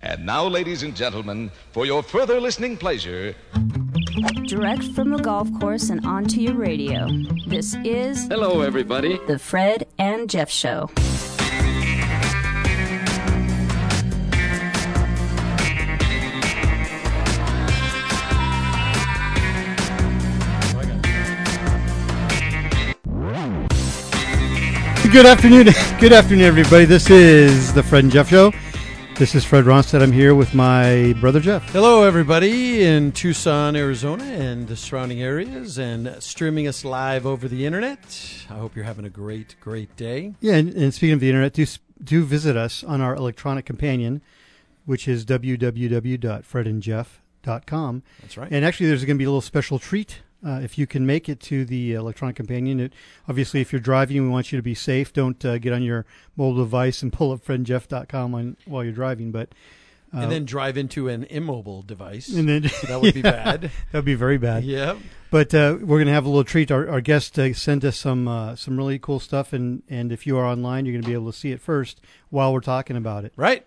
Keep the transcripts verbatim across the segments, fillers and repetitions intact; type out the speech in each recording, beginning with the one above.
And now, ladies and gentlemen, for your further listening pleasure, direct from the golf course and onto your radio, this is... Hello, everybody. The Fred and Jeff Show. Good afternoon. Good afternoon, everybody. This is the Fred and Jeff Show. This is Fred Ronstadt. I'm here with my brother, Jeff. Hello, everybody in Tucson, Arizona, and the surrounding areas, and streaming us live over the internet. I hope you're having a great, great day. Yeah, and, and speaking of the internet, do, do visit us on our electronic companion, which is w w w dot fred and jeff dot com. That's right. And actually, there's going to be a little special treat Uh, if you can make it to the electronic companion. It, obviously, if you're driving, we want you to be safe. Don't uh, get on your mobile device and pull up fred and jeff dot com on, while you're driving. But uh, and then drive into an immobile device. And then, that would be yeah, bad. That would be very bad. Yeah. But uh, we're going to have a little treat. Our, our guest uh, sent us some uh, some really cool stuff, and, and if you are online, you're going to be able to see it first while we're talking about it. Right.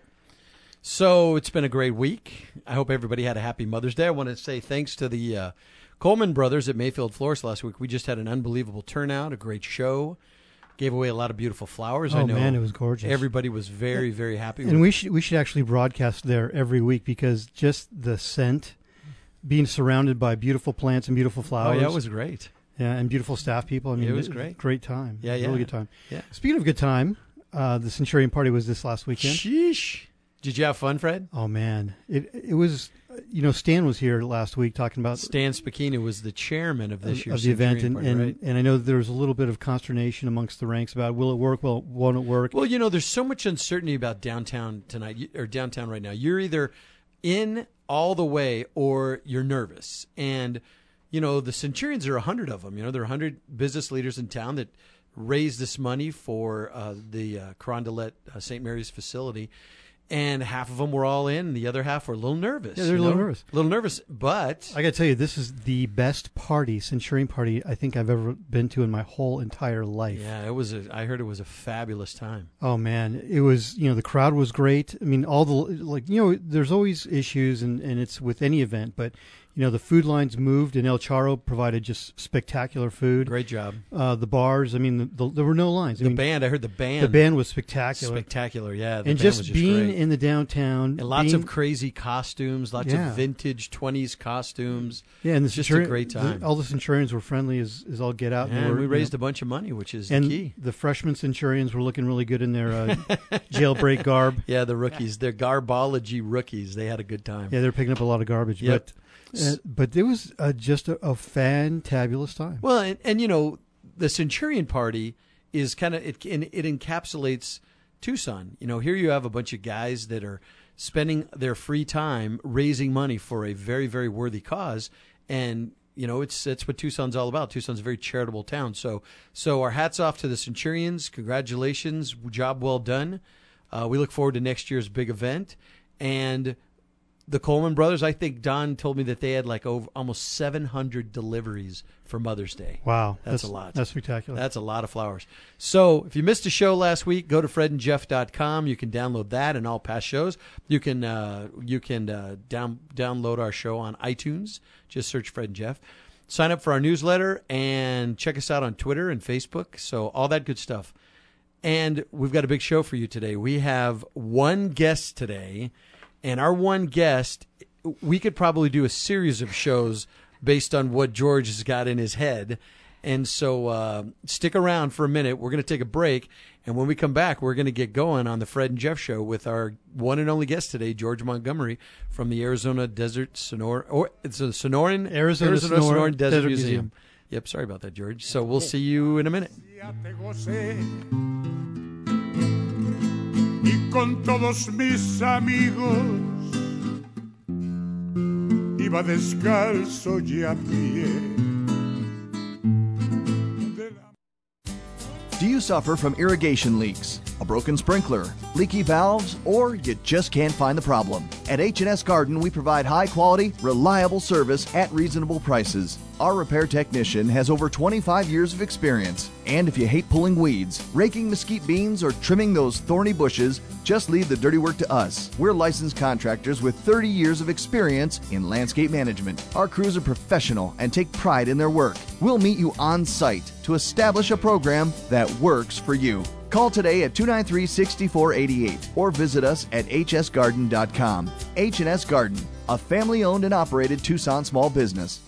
So it's been a great week. I hope everybody had a happy Mother's Day. I want to say thanks to the Uh, Coleman Brothers at Mayfield Florist last week. We just had an unbelievable turnout, a great show. Gave away a lot of beautiful flowers. Oh, I know man, it was gorgeous. Everybody was very, very happy. And with we should we should actually broadcast there every week, because just the scent, being surrounded by beautiful plants and beautiful flowers. Oh, yeah, it was great. Yeah, and beautiful staff people. I mean, it was great. Great time. Yeah, yeah. Really good time. Yeah. Speaking of good time, uh, the Centurion Party was this last weekend. Sheesh. Did you have fun, Fred? Oh, man. It it was, you know, Stan was here last week talking about... Stan Spicchina was the chairman of this of, year's of the event, Centurion and, Party, and, right? and I know there was a little bit of consternation amongst the ranks about, will it work, will, won't it work? Well, you know, there's so much uncertainty about downtown tonight, or downtown right now. You're either in all the way or you're nervous. And, you know, the Centurions are a hundred of them. You know, there are a hundred business leaders in town that raised this money for uh, the uh, Carondelet uh, Saint Mary's facility. And half of them were all in. The other half were a little nervous. Yeah, they're a you little know? nervous. A little nervous, but... I got to tell you, this is the best party, Centurion Party, I think I've ever been to in my whole entire life. Yeah, it was. A, I heard it was a fabulous time. Oh, man. It was, you know, the crowd was great. I mean, all the, like, you know, there's always issues, and, and it's with any event, but... You know, the food lines moved, and El Charro provided just spectacular food. Great job. Uh, the bars, I mean, the, the, there were no lines. I The mean, band, I heard the band. The band was spectacular. Spectacular, yeah. The and band just, was just being great. in the downtown. And lots being, of crazy costumes, lots yeah. of vintage twenties costumes. Yeah, and the just Centuri- a great time. The, all the Centurions were friendly as, as all get out. And, and were, we raised you know, a bunch of money, which is and the key. The freshman Centurions were looking really good in their uh, jailbreak garb. Yeah, the rookies. They're garbology rookies. They had a good time. Yeah, they're picking up a lot of garbage. Yep. But uh, but it was uh, just a, a fantabulous time. Well, and, and you know, the Centurion Party is kind of, it, it encapsulates Tucson. You know, here you have a bunch of guys that are spending their free time raising money for a very, very worthy cause. And, you know, it's it's what Tucson's all about. Tucson's a very charitable town. So, so our hats off to the Centurions. Congratulations. Job well done. Uh, we look forward to next year's big event. And the Coleman Brothers, I think Don told me that they had like over almost seven hundred deliveries for Mother's Day. Wow. That's, That's a lot. That's spectacular. That's a lot of flowers. So if you missed a show last week, go to fred and jeff dot com. You can download that and all past shows. You can uh, you can uh, down, download our show on iTunes. Just search Fred and Jeff. Sign up for our newsletter and check us out on Twitter and Facebook. So all that good stuff. And we've got a big show for you today. We have one guest today. And our one guest, we could probably do a series of shows based on what George has got in his head. And so uh, stick around for a minute. We're going to take a break. And when we come back, we're going to get going on the Fred and Jeff Show with our one and only guest today, George Montgomery from the Arizona Desert Sonora, or it's a Sonoran, Arizona, Arizona Sonora Sonoran Desert, Desert Museum. Museum. Yep, sorry about that, George. So we'll see you in a minute. Y con todos mis amigos iba descalzo y a pie. Do you suffer from irrigation leaks, a broken sprinkler, leaky valves, or you just can't find the problem? At H and S Garden, we provide high-quality, reliable service at reasonable prices. Our repair technician has over twenty-five years of experience. And if you hate pulling weeds, raking mesquite beans, or trimming those thorny bushes, just leave the dirty work to us. We're licensed contractors with thirty years of experience in landscape management. Our crews are professional and take pride in their work. We'll meet you on site to establish a program that works for you. Call today at two nine three, six four eight eight or visit us at h s garden dot com. H and S Garden, a family-owned and operated Tucson small business.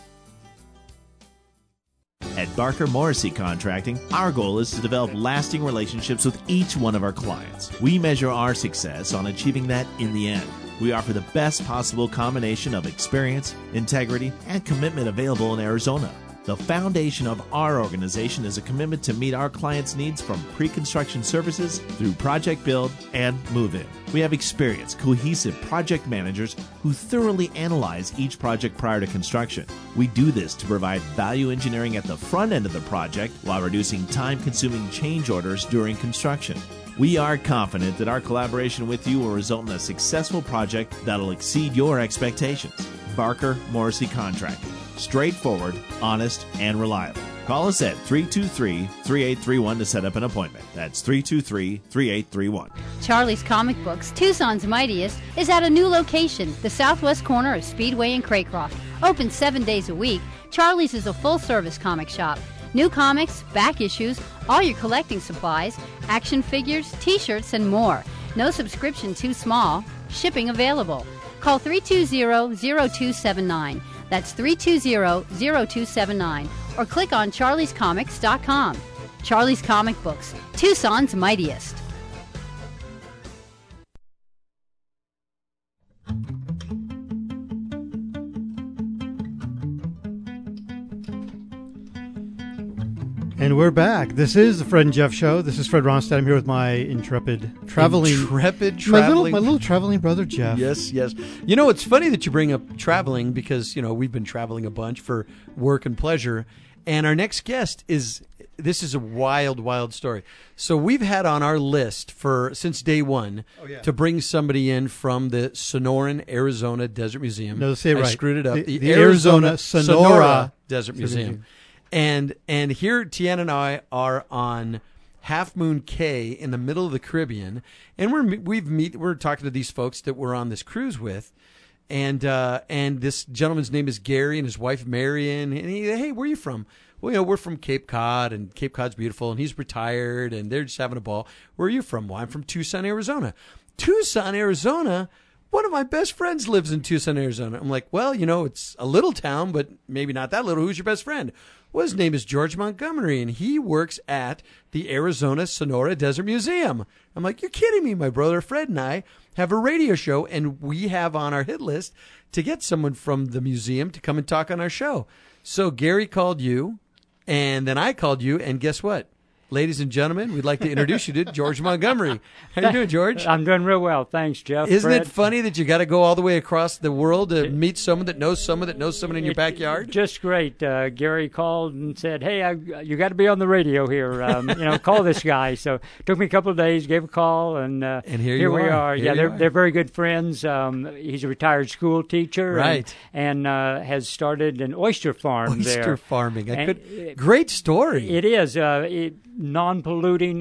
At Barker Morrissey Contracting, our goal is to develop lasting relationships with each one of our clients. We measure our success on achieving that in the end. We offer the best possible combination of experience, integrity, and commitment available in Arizona. The foundation of our organization is a commitment to meet our clients' needs from pre-construction services through project build and move-in. We have experienced, cohesive project managers who thoroughly analyze each project prior to construction. We do this to provide value engineering at the front end of the project while reducing time-consuming change orders during construction. We are confident that our collaboration with you will result in a successful project that will exceed your expectations. Barker Morrissey Contracting. Straightforward, honest, and reliable. Call us at three two three, three eight three one to set up an appointment. That's three two three, three eight three one. Charlie's Comic Books, Tucson's mightiest, is at a new location, the southwest corner of Speedway and Craycroft. Open seven days a week, Charlie's is a full-service comic shop. New comics, back issues, all your collecting supplies, action figures, t-shirts, and more. No subscription too small. Shipping available. Call three two zero, zero two seven nine. That's three two zero, zero two seven nine. Or click on charlies comics dot com. Charlie's Comic Books, Tucson's mightiest. And we're back. This is the Fred and Jeff Show. This is Fred Ronstadt. I'm here with my intrepid traveling... Intrepid My little, traveling... my little traveling brother, Jeff. Yes, yes. You know, it's funny that you bring up traveling because, you know, we've been traveling a bunch for work and pleasure. And our next guest is... This is a wild, wild story. So we've had on our list for since day one oh, yeah. to bring somebody in from the Sonoran, Arizona Desert Museum. No, say it I right. screwed it up. The, The, the Arizona, Arizona Sonora, Sonora Desert Desert Museum. Museum. And and here Tiana and I are on Half Moon Cay in the middle of the Caribbean, and we're we've meet we're talking to these folks that we're on this cruise with, and uh, and this gentleman's name is Gary and his wife Marion, and he hey, where are you from? Well, you know, we're from Cape Cod, and Cape Cod's beautiful, and he's retired, and they're just having a ball. Where are you from? Well, I'm from Tucson, Arizona. Tucson, Arizona. One of my best friends lives in Tucson, Arizona. I'm like, well, you know, it's a little town, but maybe not that little. Who's your best friend? Well, his name is George Montgomery, and he works at the Arizona Sonora Desert Museum. I'm like, you're kidding me. My brother Fred and I have a radio show, and we have on our hit list to get someone from the museum to come and talk on our show. So Gary called you, and then I called you, and guess what? Ladies and gentlemen, we'd like to introduce you to George Montgomery. How you doing, George? I'm doing real well. Thanks, Jeff. Isn't Fred. it funny that you got to go all the way across the world to meet someone that knows someone that knows someone in your backyard? Just great. Uh, Gary called and said, hey, I, you got to be on the radio here. Um, you know, call this guy. So it took me a couple of days, gave a call, and, uh, and here, here you we are. are. Here yeah, you they're, are. they're very good friends. Um, he's a retired school teacher. Right. And, and uh, has started an oyster farm oyster there. farming. I And could, it- great story. It is. Uh, it, non-polluting,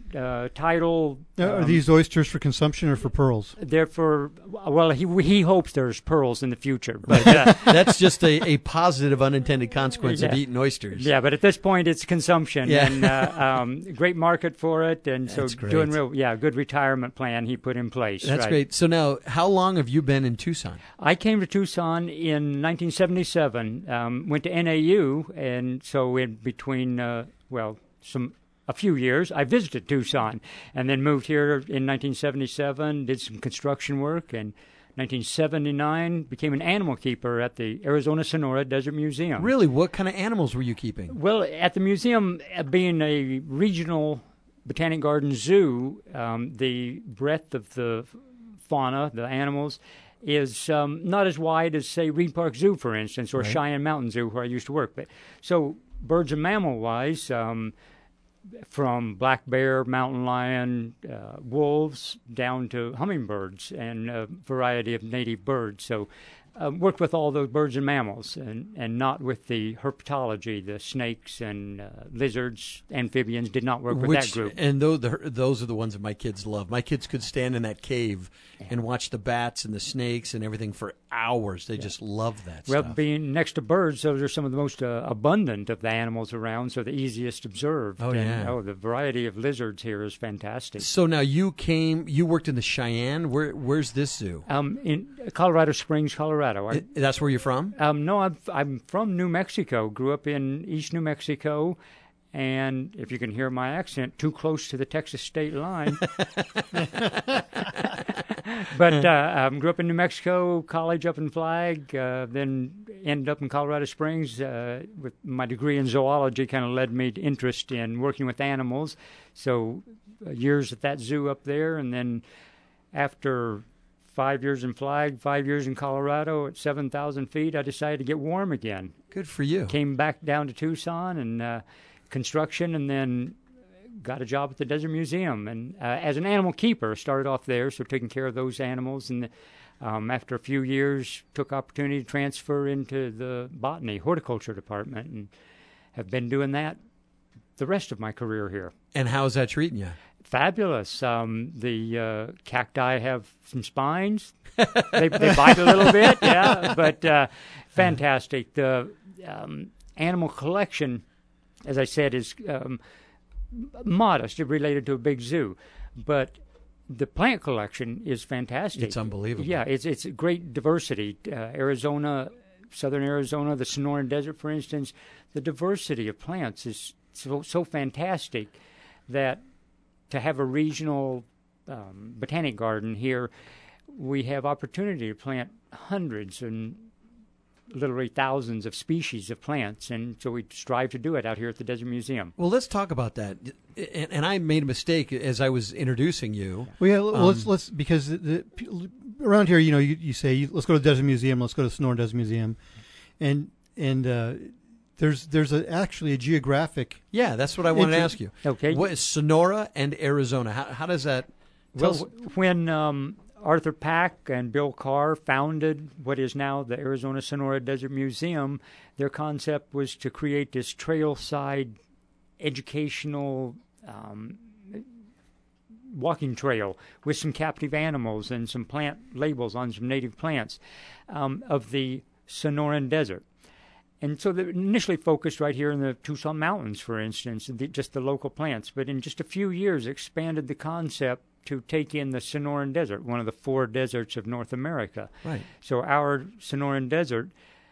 intertidal. Uh, are um, these oysters for consumption or for pearls? They're for, well, he he hopes there's pearls in the future. But uh, That's just a, a positive unintended consequence of Yeah. eating oysters. yeah, but at this point it's consumption, Yeah. and uh, um, great market for it, and so That's great. doing real, yeah, good retirement plan he put in place. That's right. great. So now, how long have you been in Tucson? I came to Tucson in nineteen seventy-seven. Um, went to N A U, and so in between, uh, well, some. A few years, I visited Tucson, and then moved here in nineteen seventy-seven. Did some construction work, and nineteen seventy-nine became an animal keeper at the Arizona Sonora Desert Museum. Really, what kind of animals were you keeping? Well, at the museum, uh, being a regional botanic garden zoo, um, the breadth of the fauna, the animals, is um, not as wide as, say, Reed Park Zoo, for instance, or Right. Cheyenne Mountain Zoo, where I used to work. But so, birds and mammal-wise. Um, from black bear, mountain lion, uh, wolves, down to hummingbirds and a variety of native birds. So uh, worked with all those birds and mammals, and, and not with the herpetology, the snakes and uh, lizards, amphibians. Did not work with Which, that group. And those, those are the ones that my kids love. My kids could stand in that cave and watch the bats and the snakes and everything for hours. They yeah. just love that well, stuff. Being next to birds, those are some of the most uh, abundant of the animals around, so the easiest observed. Oh, and, yeah. Oh, the variety of lizards here is fantastic. So now you came, you worked in the Cheyenne. Where, where's this zoo? Um, in Colorado Springs, Colorado. I, That's where you're from? Um, no, I'm, I'm from New Mexico. Grew up in East New Mexico. And if you can hear my accent, too close to the Texas state line. But uh, um, grew up in New Mexico, college up in Flag, uh, then ended up in Colorado Springs. Uh, with my degree in zoology kind of led me to interest in working with animals. So uh, years at that zoo up there, and then after five years in Flag, five years in Colorado at seven thousand feet, I decided to get warm again. Good for you. Came back down to Tucson and uh, construction, and then got a job at the Desert Museum. And uh, as an animal keeper, started off there, so taking care of those animals. And um, after a few years, took opportunity to transfer into the botany, horticulture department, and have been doing that the rest of my career here. And how's that treating you? Fabulous. Um, the uh, cacti have some spines. they, they bite a little bit, yeah, but uh, fantastic. The um, animal collection, as I said, is um, modest, related to a big zoo, but the plant collection is fantastic. It's unbelievable. Yeah, it's it's great diversity. Uh, Arizona, southern Arizona, the Sonoran Desert, for instance, the diversity of plants is so so fantastic that to have a regional um, botanic garden here, we have opportunity to plant hundreds and literally thousands of species of plants, and so we strive to do it out here at the Desert Museum. Well, let's talk about that. And, and I made a mistake as I was introducing you. Well, yeah, um, let's let's because the, the, around here, you know, you, you say let's go to the Desert Museum, let's go to the Sonoran Desert Museum, and and uh, there's there's a, actually a geographic. Yeah, that's what I wanted to ask you. Okay, what is Sonora and Arizona? How, how does that? Tell well, us. when um, Arthur Pack and Bill Carr founded what is now the Arizona Sonora Desert Museum, their concept was to create this trail-side educational um, walking trail with some captive animals and some plant labels on some native plants um, of the Sonoran Desert. And so they initially focused right here in the Tucson Mountains, for instance, the, just the local plants. But in just a few years, expanded the concept to take in the Sonoran Desert, one of the four deserts of North America. Right. So our Sonoran Desert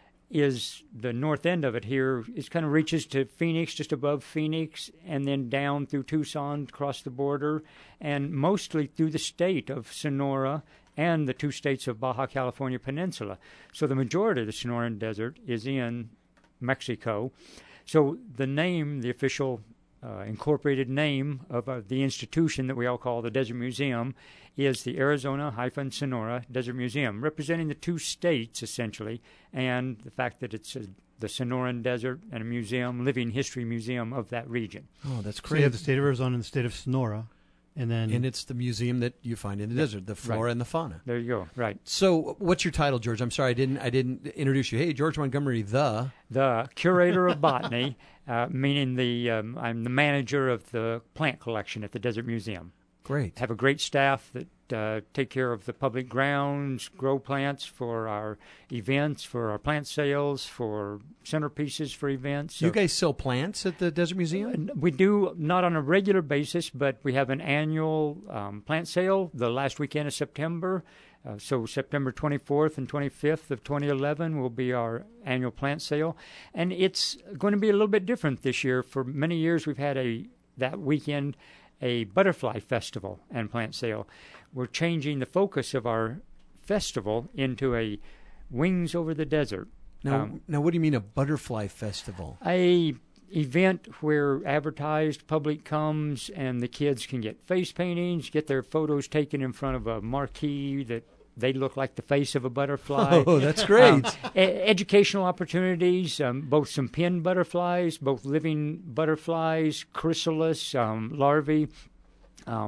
is the north end of it here. It kind of reaches to Phoenix, just above Phoenix, and then down through Tucson, across the border, and mostly through the state of Sonora and the two states of Baja California Peninsula. So the majority of the Sonoran Desert is in Mexico. So the name, the official uh, incorporated name of uh, the institution that we all call the Desert Museum, is the Arizona-Sonora Desert Museum, representing the two states, essentially, and the fact that it's a, the Sonoran Desert and a museum, living history museum of that region. Oh, that's So great. you have the state of Arizona and the state of Sonora. And then, and it's the museum that you find in the desert, the flora right. and the fauna. There you go. Right. So, what's your title, George? I'm sorry, I didn't. I didn't introduce you. Hey, George Montgomery, the the curator of botany, uh, meaning the um, I'm the manager of the plant collection at the Desert Museum. Great. Have a great staff that uh, take care of the public grounds, grow plants for our events, for our plant sales, for centerpieces for events. You So- guys sell plants at the Desert Museum? We do, not on a regular basis, but we have an annual um, plant sale the last weekend of September. Uh, so September twenty-fourth and twenty-fifth of twenty eleven will be our annual plant sale. And it's going to be a little bit different this year. For many years, we've had a that weekend a butterfly festival and plant sale. We're changing the focus of our festival into a Wings Over the Desert. Now, Um, now, what do you mean a butterfly festival? a event where advertised public comes and the kids can get face paintings, get their photos taken in front of a marquee that they look like the face of a butterfly. Oh, that's great. Um, e- educational opportunities, um, both some pinned butterflies, both living butterflies, chrysalis, um, larvae, um,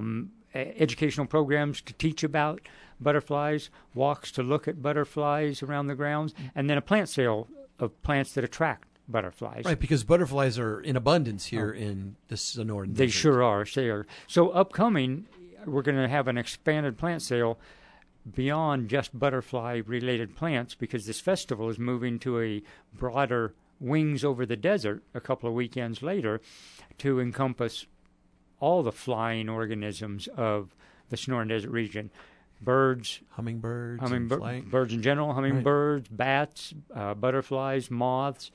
educational programs to teach about butterflies, walks to look at butterflies around the grounds, and then a plant sale of plants that attract butterflies. Right, because butterflies are in abundance here oh. in the Sonoran They Desert. sure are. They are. So upcoming, we're going to have an expanded plant sale beyond just butterfly-related plants, because this festival is moving to a broader Wings Over the Desert a couple of weekends later to encompass all the flying organisms of the Sonoran Desert region. Birds, hummingbirds, hummingbirds, birds in general, hummingbirds, right. bats, uh, butterflies, moths.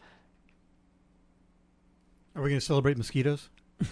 Are we going to celebrate mosquitoes?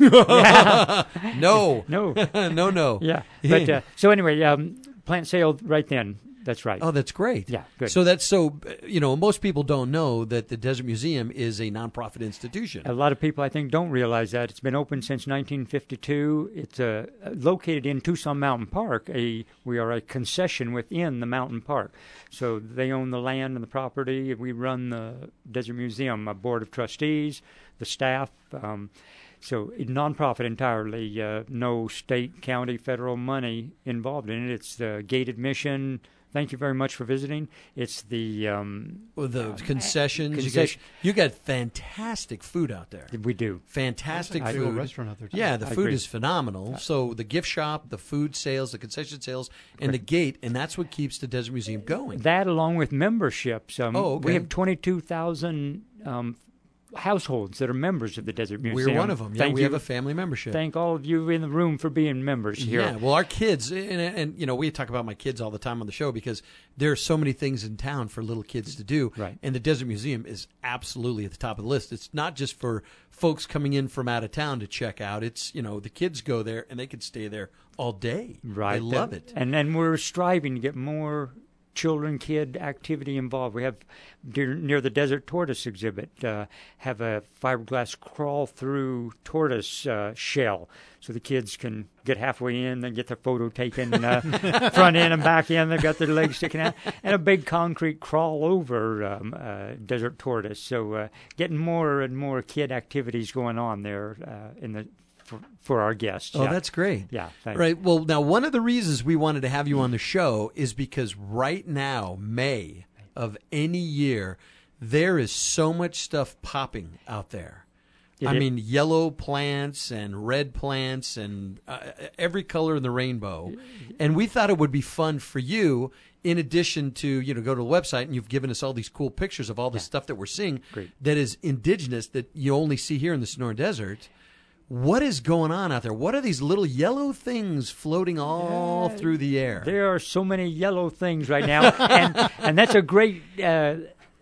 no, no, no, no. Yeah, but uh, so anyway, um, plant sale right then. That's right. Oh, that's great. Yeah, good. So that's so, you know, most people don't know that the Desert Museum is a nonprofit institution. A lot of people, I think, don't realize that. It's been open since nineteen fifty-two. It's uh, located in Tucson Mountain Park. A We are a concession within the mountain park. So they own the land and the property. We run the Desert Museum, a board of trustees, the staff. Um, So nonprofit entirely, uh, no state, county, federal money involved in it. It's the gate admission. Thank you very much for visiting. It's the um, well, the uh, concessions. Concession. You, got, you got fantastic food out there. We do. Fantastic I food. a restaurant out there too. Yeah, the I food agree. is phenomenal. So the gift shop, the food sales, the concession sales, and the gate, and that's what keeps the Desert Museum going. That along with memberships. Um, oh, okay. We have twenty-two thousand um, households that are members of the Desert Museum. We're one of them. Yeah, Thank we you. have a family membership. Thank all of you in the room for being members here. Yeah, well, our kids, and, and you know, we talk about my kids all the time on the show because there are so many things in town for little kids to do. Right. And the Desert Museum is absolutely at the top of the list. It's not just for folks coming in from out of town to check out. It's, you know, the kids go there and they could stay there all day. Right. They love it. And then we're striving to get more children, kid activity involved. We have near, near the Desert Tortoise exhibit, uh, have a fiberglass crawl through tortoise uh, shell, so the kids can get halfway in, then get their photo taken, uh, front end and back end. They've got their legs sticking out, and a big concrete crawl over um, uh, desert tortoise. So uh, getting more and more kid activities going on there uh, in the. For, for our guests. Oh, yeah. that's great. Yeah. Thanks. Right. Well, now, one of the reasons we wanted to have you on the show is because right now, May of any year, there is so much stuff popping out there. It I is. mean, yellow plants and red plants and uh, every color in the rainbow. And we thought it would be fun for you, in addition to, you know, go to the website, and you've given us all these cool pictures of all the Yeah. stuff that we're seeing Great. that is indigenous that you only see here in the Sonoran Desert. What is going on out there? What are these little yellow things floating all Yeah, through the air? There are so many yellow things right now, and and that's a great uh,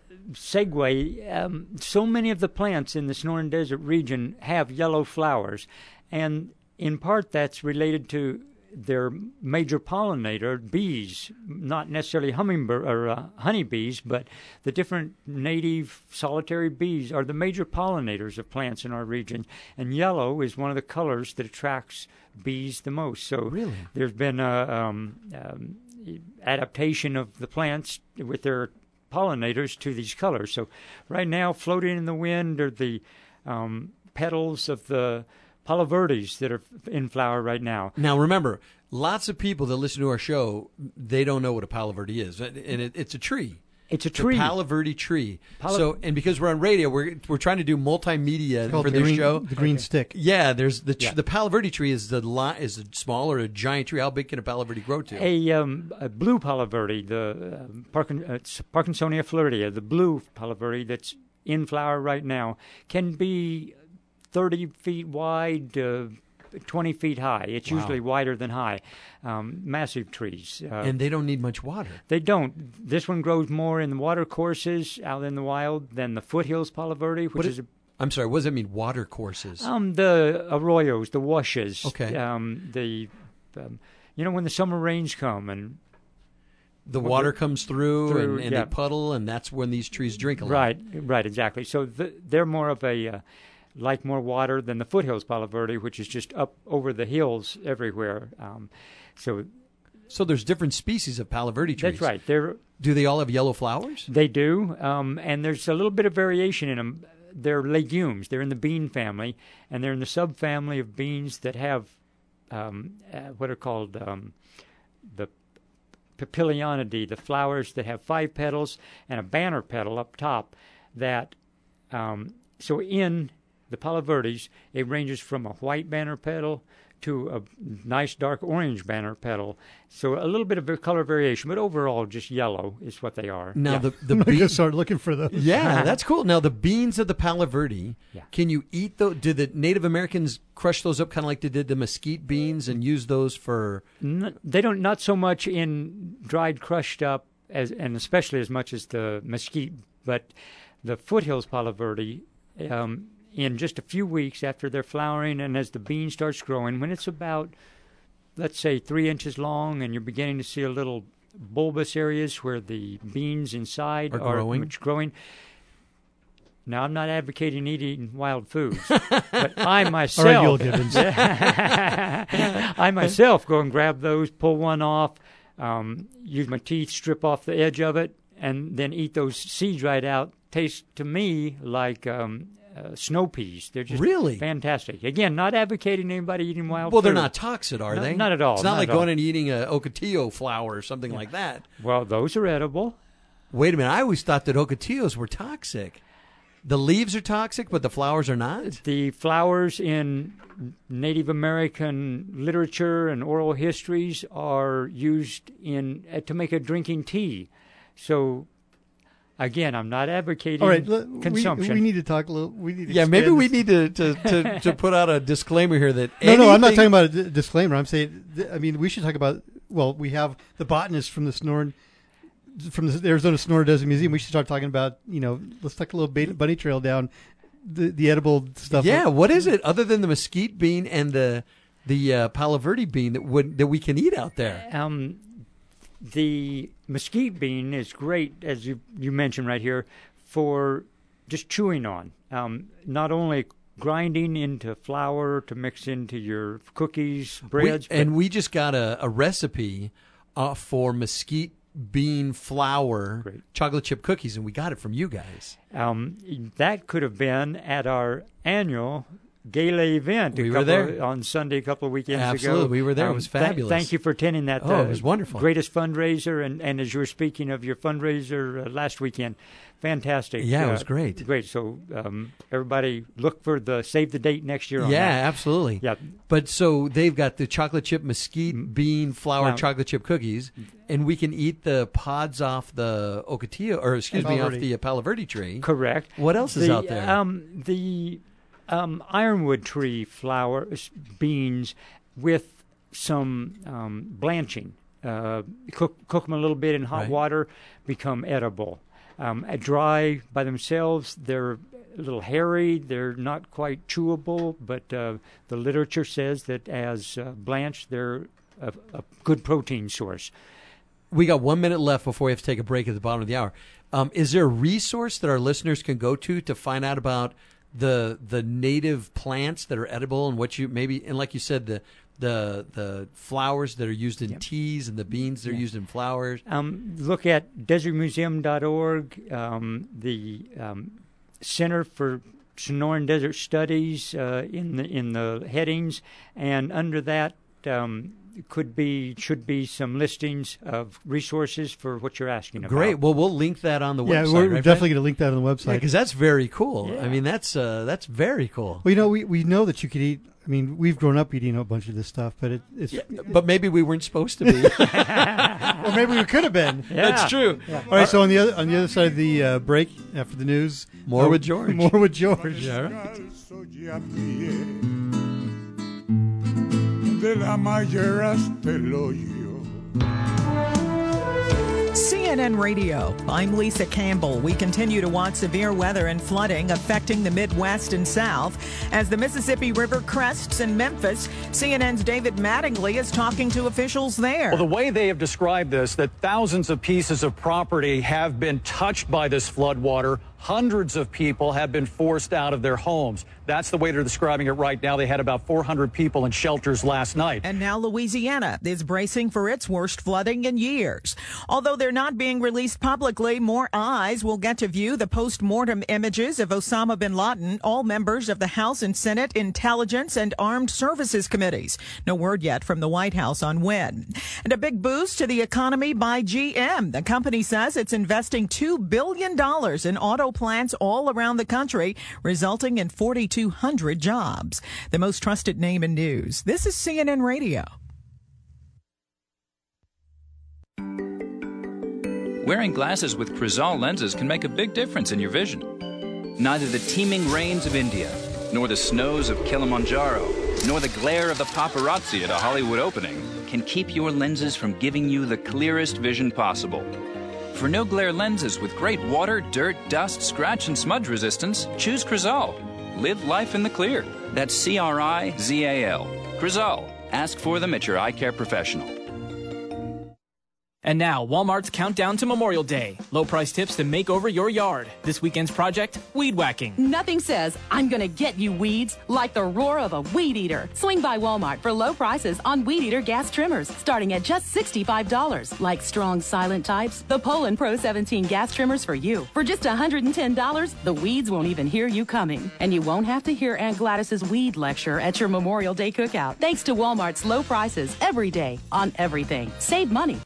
segue. Um, so many of the plants in the Sonoran Desert region have yellow flowers, and in part that's related to their major pollinator, bees, not necessarily hummingbird or uh, honeybees, but the different native solitary bees are the major pollinators of plants in our region. And yellow is one of the colors that attracts bees the most. So Really? there's been a um, um, adaptation of the plants with their pollinators to these colors. So right now, floating in the wind are the um, petals of the Palo Verdes that are in flower right now. Now, remember, lots of people that listen to our show, they don't know what a Palo Verde is. And it, it's a tree. It's a It's tree. a Palo Verde tree. Palo- so, and because we're on radio, we're we're trying to do multimedia It's called for the this green, show. the green stick. Yeah, there's the tr- Yeah. the Palo Verde tree is the li- is a small or a giant tree. How big can a Palo Verde grow to? A, um, a blue Palo Verde, the uh, Parkin, uh, it's Parkinsonia floridia, the blue Palo Verde that's in flower right now, can be thirty feet wide, uh, twenty feet high. It's Wow. usually wider than high. Um, massive trees. Uh, And they don't need much water. They don't. This one grows more in the water courses out in the wild than the foothills Palo Verde, which What is it- I'm sorry, what does that mean, water courses? um, the arroyos, the washes. Okay. Um, the, um, you know, when the summer rains come and the water comes through, through, and, and yeah. they puddle, and that's when these trees drink a lot. right, right, exactly. So the, they're more of a uh, like more water than the foothills Palo Verde, which is just up over the hills everywhere. Um, so So there's different species of Palo Verde trees. that's right. They're Do they all have yellow flowers? They do, um, and there's a little bit of variation in them. They're legumes. They're in the bean family, and they're in the subfamily of beans that have um, uh, what are called um, the Papilionidae, the flowers that have five petals and a banner petal up top. That um, so in the Palo Verdes, it ranges from a white banner petal to a nice dark orange banner petal. So a little bit of a color variation, but overall just yellow is what they are. Now yeah. the the I'm gonna beans. start looking for those. Yeah, that's cool. Now the beans of the Palo Verde. Yeah. Can you eat those? Did the Native Americans crush those up kind of like they did the mesquite beans and use those for? N- they don't not so much in dried, crushed up, as and especially as much as the mesquite, but the foothills Palo Verde. Um, in just a few weeks after they're flowering and as the bean starts growing, when it's about, let's say, three inches long and you're beginning to see a little bulbous areas where the beans inside Are are, growing. much growing. Now, I'm not advocating eating wild foods, but I myself, All right, Yul Gibbons. I myself go and grab those, pull one off, um, use my teeth, strip off the edge of it, and then eat those seeds right out. Tastes to me like um, uh, snow peas. They're just Really? fantastic. Again, not advocating anybody eating wild Well, food. they're not toxic, are No, they? not at all, It's not, not like at all. going and eating a ocotillo flower or something like that. Well, those are edible. Wait a minute. I always thought that ocotillos were toxic. The leaves are toxic, but the flowers are not? The flowers in Native American literature and oral histories are used in uh, to make a drinking tea. So, again, I'm not advocating All right, l- we, consumption. we need to talk a little. We need to Yeah, maybe expand we this. need to, to, to, to put out a disclaimer here that No, no, I'm not anything- talking about a d- disclaimer. I'm saying, th- I mean, we should talk about. Well, we have the botanist from the Sonoran, from the Arizona Sonora Desert Museum. We should start talking about. You know, let's take a little ba- bunny trail down the the edible stuff. Yeah, what is it other than the mesquite bean and the the uh, Palo Verde bean that would that we can eat out there? Um, the mesquite bean is great, as you you mentioned right here, for just chewing on. Um, not only grinding into flour to mix into your cookies, breads, We, and we just got a, a recipe uh, for mesquite bean flour Great. chocolate chip cookies, and we got it from you guys. Um, that could have been at our annual gala event a We were couple there. on Sunday a couple of weekends Absolutely. ago. We were there. It was thank- fabulous. Thank you for attending that. Oh, uh, it was wonderful. Greatest fundraiser, and, and as you were speaking of your fundraiser uh, last weekend, fantastic. Yeah, it Uh, was great. Great. So um, everybody look for the save the date next year on Yeah, that. absolutely. Yeah. But so they've got the chocolate chip mesquite bean flour Now- chocolate chip cookies, and we can eat the pods off the ocotillo, or excuse me, Palo off Verde. the uh, Palo Verde tree. Correct. What else is The, out there? Um, the um, ironwood tree flowers, beans with some um, blanching. Uh, cook cook them a little bit in hot Right. water, become edible. Um, uh, dry by themselves, they're a little hairy. They're not quite chewable, but uh, the literature says that as uh, blanched, they're a, a good protein source. We got one minute left before we have to take a break at the bottom of the hour. Um, is there a resource that our listeners can go to to find out about the the native plants that are edible and what you maybe and like you said the the the flowers that are used in teas and the beans that are Yeah. used in flowers? Um, look at desert museum dot org, um, the um, Center for Sonoran Desert Studies uh, in the in the headings, and under that um, could be should be some listings of resources for what you're asking about. Great. Well, we'll link that on the Yeah, website. we're, right, we're Fred? definitely going to link that on the website. because that's very cool. Yeah. I mean, that's uh, that's very cool. Well, you know, we, we know that you could eat. I mean, we've grown up eating a bunch of this stuff, but it, it's Yeah, but maybe we weren't supposed to be. or maybe we could have been. Yeah. That's true. All right, so on the other on the other side of the uh, break after the news, More uh, with George. More with George. Descalzo y a pie, de la mayor hasta el hoyo. C N N Radio. I'm Lisa Campbell. We continue to watch severe weather and flooding affecting the Midwest and South. As the Mississippi River crests in Memphis, C N N's David Mattingly is talking to officials there. Well, the way they have described this, that thousands of pieces of property have been touched by this floodwater, Hundreds of people have been forced out of their homes. That's the way they're describing it right now. They had about four hundred people in shelters last night. And now Louisiana is bracing for its worst flooding in years. Although they're not being released publicly, more eyes will get to view the post-mortem images of Osama bin Laden, all members of the House and Senate Intelligence and Armed Services Committees. No word yet from the White House on when. And a big boost to the economy by G M. The company says it's investing two billion dollars in auto plants all around the country, resulting in forty-two hundred jobs. The most trusted name in news. This is C N N Radio. Wearing glasses with Crizal lenses can make a big difference in your vision. Neither the teeming rains of India, nor the snows of Kilimanjaro, nor the glare of the paparazzi at a Hollywood opening can keep your lenses from giving you the clearest vision possible. For no-glare lenses with great water, dirt, dust, scratch, and smudge resistance, choose Crizal. Live life in the clear. That's C R I Z A L. Crizal. Ask for them at your eye care professional. And now, Walmart's countdown to Memorial Day. Low price tips to make over your yard. This weekend's project, weed whacking. Nothing says, I'm going to get you weeds, like the roar of a weed eater. Swing by Walmart for low prices on weed eater gas trimmers, starting at just sixty-five dollars. Like strong silent types, the Poland Pro seventeen gas trimmers for you. For just one hundred ten dollars, the weeds won't even hear you coming. And you won't have to hear Aunt Gladys's weed lecture at your Memorial Day cookout. Thanks to Walmart's low prices every day on everything. Save money.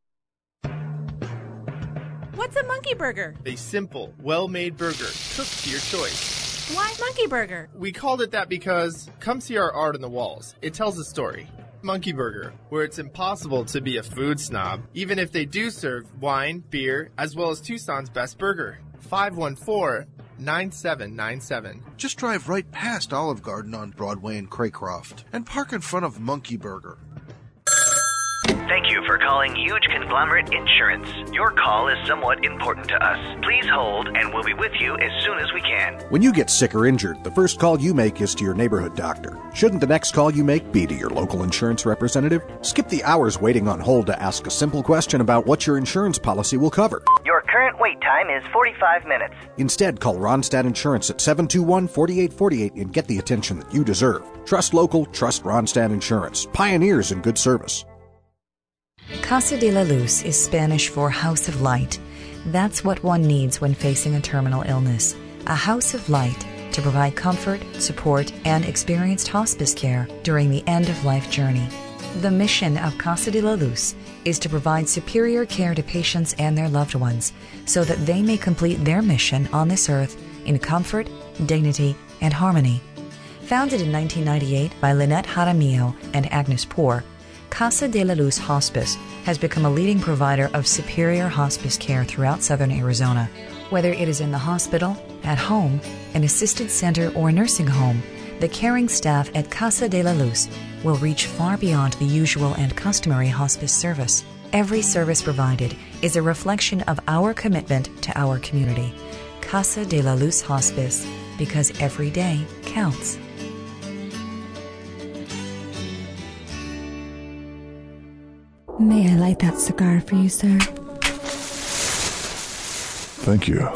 What's a monkey burger? A simple, well-made burger, cooked to your choice. Why monkey burger? We called it that because, come see our art on the walls. It tells a story. Monkey Burger, where it's impossible to be a food snob, even if they do serve wine, beer, as well as Tucson's best burger. five one four, nine seven nine seven. Just drive right past Olive Garden on Broadway in Craycroft and park in front of Monkey Burger. Thank you for calling Huge Conglomerate Insurance. Your call is somewhat important to us. Please hold, and we'll be with you as soon as we can. When you get sick or injured, the first call you make is to your neighborhood doctor. Shouldn't the next call you make be to your local insurance representative? Skip the hours waiting on hold to ask a simple question about what your insurance policy will cover. Your current wait time is forty-five minutes. Instead, call Ronstadt Insurance at seven two one, four eight four eight and get the attention that you deserve. Trust local, trust Ronstadt Insurance. Pioneers in good service. Casa de la Luz is Spanish for House of Light. That's what one needs when facing a terminal illness. A house of light to provide comfort, support, and experienced hospice care during the end-of-life journey. The mission of Casa de la Luz is to provide superior care to patients and their loved ones so that they may complete their mission on this earth in comfort, dignity, and harmony. Founded in nineteen ninety-eight by Lynette Jaramillo and Agnes Poor, Casa de la Luz Hospice has become a leading provider of superior hospice care throughout southern Arizona. Whether it is in the hospital, at home, an assisted center, or nursing home, the caring staff at Casa de la Luz will reach far beyond the usual and customary hospice service. Every service provided is a reflection of our commitment to our community. Casa de la Luz Hospice, because every day counts. May I light that cigar for you, sir? Thank you.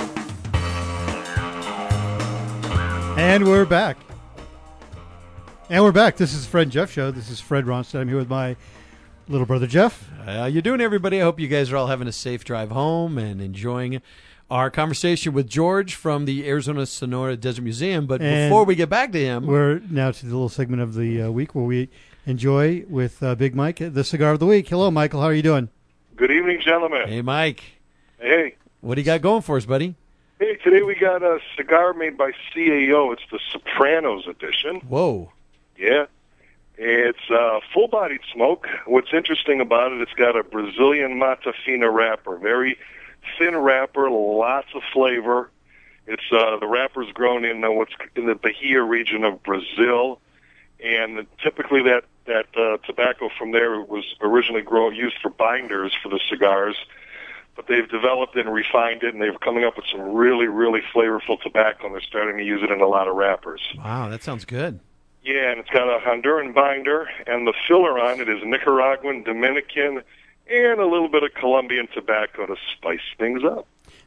And we're back. And we're back. This is Fred and Jeff Show. This is Fred Ronstadt. I'm here with my little brother, Jeff. How you doing, everybody? I hope you guys are all having a safe drive home and enjoying our conversation with George from the Arizona Sonora Desert Museum. But And before we get back to him, we're now to the little segment of the uh, week where we enjoy with uh, Big Mike, the cigar of the week. Hello, Michael. How are you doing? Good evening, gentlemen. Hey, Mike. Hey. What do you got going for us, buddy? Hey, today we got a cigar made by C A O. It's the Sopranos edition. Whoa. Yeah. It's uh, full-bodied smoke. What's interesting about it, it's got a Brazilian Mata Fina wrapper. Very thin wrapper, lots of flavor. It's uh, the wrapper's grown in uh, what's in the Bahia region of Brazil. And typically that, that uh, tobacco from there was originally grown, used for binders for the cigars, but they've developed and refined it, and they're coming up with some really, really flavorful tobacco, and they're starting to use it in a lot of wrappers. Wow, that sounds good. Yeah, and it's got a Honduran binder, and the filler on it is Nicaraguan, Dominican, and a little bit of Colombian tobacco to spice things up.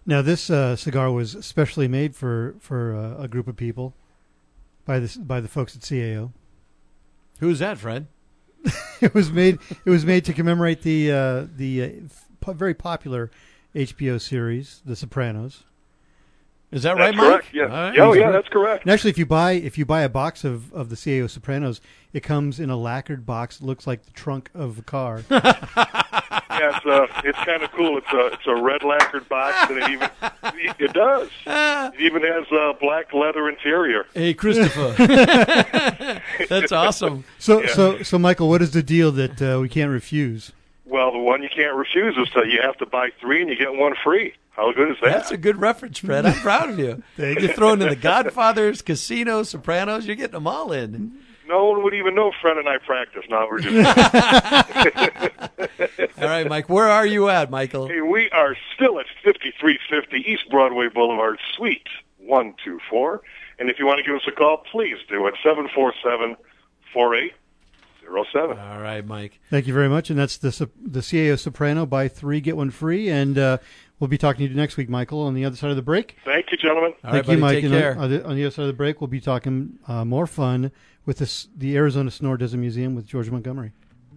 Now, this uh, cigar was specially made for for uh, a group of people by the by the folks at C A O. Who's that, Fred? It was made. It was made to commemorate the uh, the uh, po- very popular H B O series, The Sopranos. Is that That's right, Mike? correct, yeah. All right. Yeah, oh, yeah, that's correct. And actually, if you buy if you buy a box of, of the C A O Sopranos, it comes in a lacquered box. It looks like the trunk of a car. Yeah, it's uh, it's kind of cool. It's a it's a red lacquered box, and it even it does. It even has a black leather interior. Hey, Christopher, that's awesome. So Yeah. so so Michael, what is the deal that uh, we can't refuse? Well, the one you can't refuse is that you have to buy three and you get one free. How good is that? That's a good reference, Fred. I'm proud of you. You're throwing in the Godfathers, Casino, Sopranos. You're getting them all in. No one would even know Fred and I practice. Now we're just. All right, Mike. Where are you at, Michael? Hey, we are still at fifty-three fifty East Broadway Boulevard, Suite one two four. And if you want to give us a call, please do it seven four seven, four eight zero seven. All right, Mike. Thank you very much. And that's the Sop- the C A O Soprano. Buy three, get one free. And uh, we'll be talking to you next week, Michael, on the other side of the break. Thank you, gentlemen. All Thank right, you, buddy, Mike. take And care. On, the, on the other side of the break, we'll be talking uh, more fun with this, the Arizona Sonora Desert Museum with George Montgomery.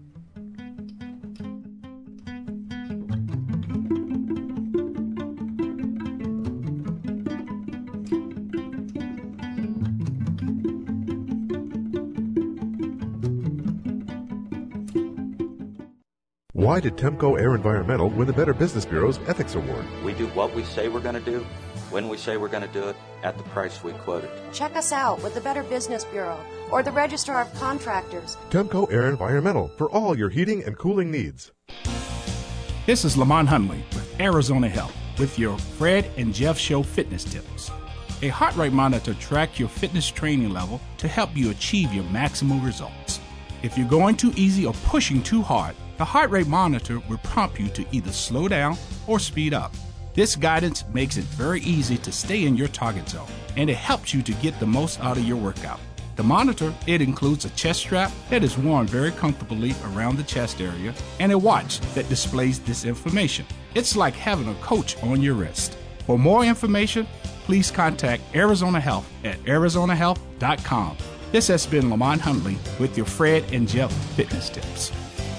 Why did Temco Air Environmental win the Better Business Bureau's Ethics Award? We do what we say we're going to do, when we say we're going to do it, at the price we quoted. Check us out with the Better Business Bureau or the Registrar of Contractors. Temco Air Environmental for all your heating and cooling needs. This is Lamont Hunley with Arizona Health with your Fred and Jeff Show fitness tips. A heart rate monitor tracks your fitness training level to help you achieve your maximum results. If you're going too easy or pushing too hard, the heart rate monitor will prompt you to either slow down or speed up. This guidance makes it very easy to stay in your target zone, and it helps you to get the most out of your workout. The monitor, it includes a chest strap that is worn very comfortably around the chest area and a watch that displays this information. It's like having a coach on your wrist. For more information, please contact Arizona Health at arizona health dot com. This has been Lamont Huntley with your Fred and Jeff Fitness Tips.